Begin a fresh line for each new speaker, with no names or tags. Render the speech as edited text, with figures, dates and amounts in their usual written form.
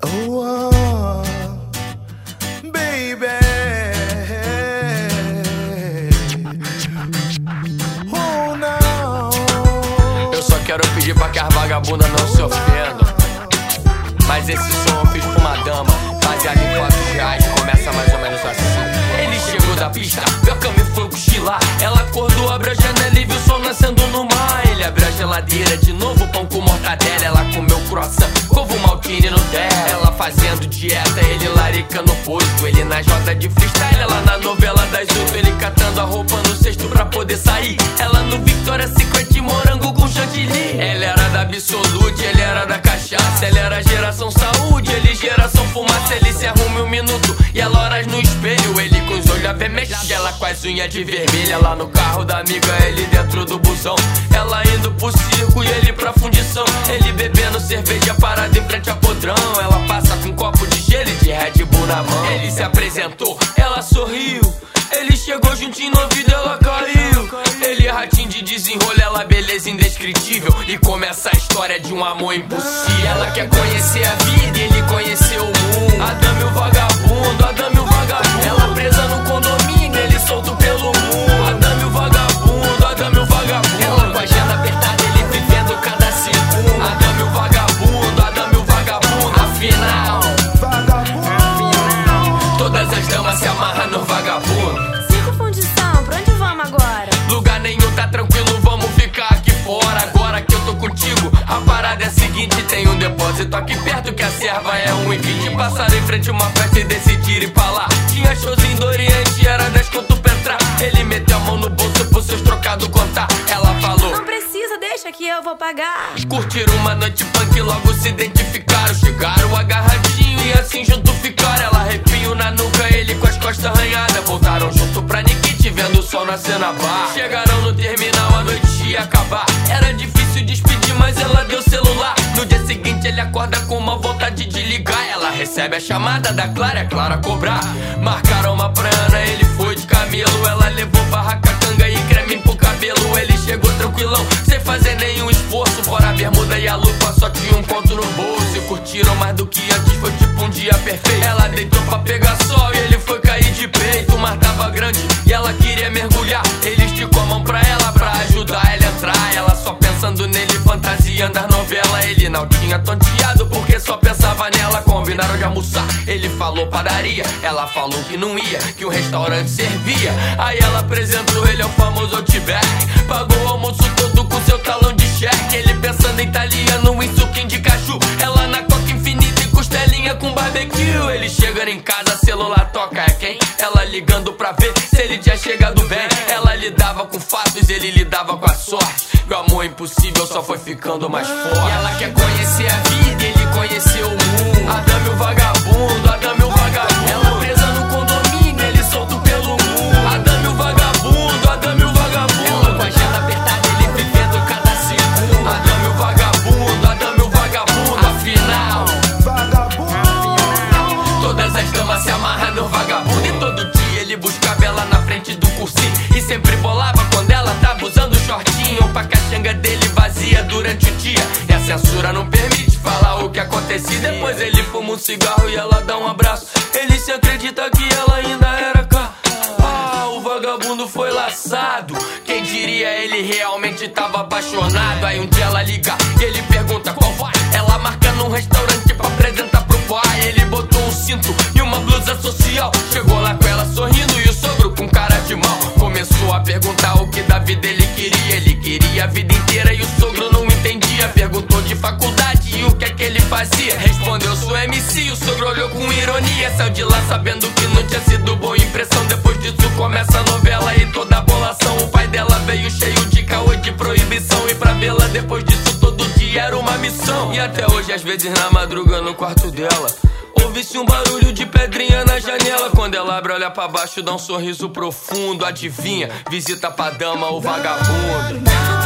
Oh, baby. Oh, não.
Eu só quero pedir pra que as vagabundas não se ofendam, mas esse som eu fiz pra uma dama, baseado em fatos reais, começa mais ou menos assim. Ele chegou da pista, viu a cama e foi cochilar. Ela acordou, abriu a janela e viu o sol nascendo no mar. Ele abriu a geladeira de novo, pão com mortadela. Ela comeu croissant, ovo maltine e Nutella. Ela fazendo dieta, ele laricando o posto. Ele nas rodas de freestyle, ela na novela das 8. Ele catando a roupa no cesto pra poder sair. Ela no Victoria's Secret, morango com chantilly. Ela era da Absolute, ele era da cachaça. Ela era geração saúde, ele geração fumaça. Ele se arruma em 1 minuto e ela horas no espelho. Ele com os olhos avermelhados, ela com as unhas de vermelha. Lá no carro da amiga, ele dentro do busão. Ela indo pro circo e ele pra fundição. Ele bebendo cerveja parado em frente ao podrão. Ela passa com um copo de gelo e de Red Bull na mão. Ele se apresentou, ela sorriu. Ele chegou juntinho no ouvido, ela caiu. Ele ratinho de desenrolo, ela beleza indescritível. E começa a história de um amor impossível. Ela quer conhecer a vida e ele conheceu o mundo. A dama e o vagabundo, a dama e o vagabundo. Ela presa no condomínio, ele solto pelo mundo. A dama e o vagabundo, a dama e o vagabundo. Ela com a agenda apertada, ele vivendo cada segundo. A dama e o vagabundo, a dama e o vagabundo. Afinal, todas as damas se amarram no vagabundo.
Cinco fundição, pra onde vamos agora?
Lugar nenhum, tá tranquilo, vamos ficar aqui fora. Agora que eu tô contigo, a parada é a seguinte. Tem um depósito aqui perto que a serva é 1,20. Passaram em frente a uma festa e decidiram ir pra lá. Tinha showzinho do Oriente, era 10 conto pra entrar. Ele meteu a mão no bolso pro seus trocados contar. Ela falou:
não precisa, deixa que eu vou pagar.
Curtiram uma noite punk, logo se identificaram. Chegaram agarradinho e assim junto ficaram. Ela arrepio na nuca, ele com as costas arranhadas. Voltaram junto pra Nikit, vendo o sol nascer na barra. Chegaram no terminal, a noite ia acabar. Era difícil despedir, mas ela deu celular. No dia seguinte ele acorda com uma vontade de ligar. Ela recebe a chamada da Clara, é Clara cobrar. Marcaram uma pra Ana, ele foi de camelo. Ela levou barraca, canga e creme pro cabelo. Ele chegou tranquilão, sem fazer nenhum esforço. Fora a bermuda e a lupa, só tinha um conto no bolso. E curtiram mais do que antes, foi tipo um dia perfeito. Ela deitou pra pegar sol e ele foi cair de peito. O mar tava grande e ela queria mergulhar. Ele esticou a mão pra ela, pra ajudar ela a entrar. Ela só pensando nele, fantasiando as novelas. Ele não tinha tonteado porque só pensava nela. Combinaram de almoçar, ele falou padaria. Ela falou que não ia, que o restaurante servia. Aí ela apresentou ele ao famoso Outback. Pagou o almoço todo com seu talão de cheque. Ele pensando em italiano, em suquinho de caju. Ela na coca infinita e costelinha com barbecue. Ele chegando em casa, celular toca, é quem? Ela ligando pra ver se ele tinha chegado bem. Ela lidava com fatos, ele lidava com a sorte. O amor impossível só foi ficando mais forte. E ela quer conhecer a vida e ele conheceu o mundo. A dama e o vagabundo, a dama e o vagabundo. Ela presa no condomínio, ele solto pelo mundo. A dama e o vagabundo, a dama e o vagabundo. Ela com a agenda apertada, ele vivendo cada segundo. A dama e o vagabundo, a dama e o vagabundo. Afinal, todas as damas se amarram no vagabundo. E todo dia ele buscava ela na frente do cursinho. E sempre bolava quando ela tava usando shortinho. Pra caxanga dele vazia durante o dia. E a censura não permite falar o que acontecia. Depois ele fuma um cigarro e ela dá um abraço. Ele se acredita que ela ainda era cá. Ah, o vagabundo foi laçado. Quem diria, ele realmente tava apaixonado. Aí um dia ela liga e ele pergunta qual vai. Ela marca num restaurante pra apresentar pro pai. Ele botou um cinto e uma blusa social. Chegou lá com ela sorrindo e o sogro com cara de mal. Começou a perguntar o que da vida ele queria. Ele queria a vida inteira e o sogro não entendia. Perguntou de faculdade e o que é que ele fazia. Respondeu, sou MC, e o sogro olhou com ironia. Saiu de lá sabendo que não tinha sido boa impressão. Depois disso começa a novela e toda a bolação. O pai dela veio cheio de caô e de proibição. E pra vê-la depois disso todo dia era uma missão. E até hoje às vezes na madruga no quarto dela ouve-se um barulho de pedrinha na janela. Quando ela abre, olha pra baixo, dá um sorriso profundo. Adivinha, visita pra dama o vagabundo.